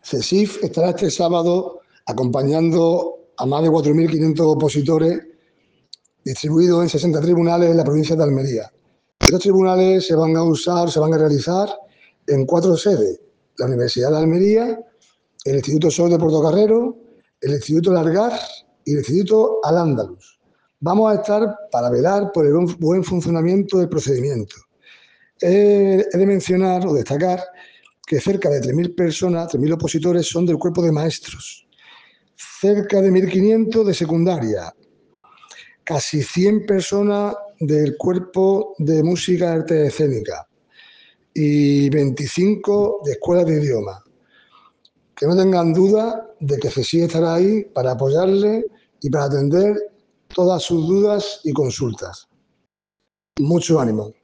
CESIF estará este sábado acompañando a más de 4.500 opositores distribuidos en 60 tribunales en la provincia de Almería. Estos tribunales se van a realizar en 4 sedes: la Universidad de Almería, el Instituto Sol de Portocarrero, el Instituto Largar y el Instituto Al-Ándalus. Vamos a estar para velar por el buen funcionamiento del procedimiento. He de mencionar o destacar que cerca de 3.000 personas, 3.000 opositores, son del cuerpo de maestros, cerca de 1.500 de secundaria, casi 100 personas del cuerpo de música y arte escénica y 25 de escuelas de idioma. Que no tengan duda de que CESIF estará ahí para apoyarle y para atender todas sus dudas y consultas. Mucho ánimo.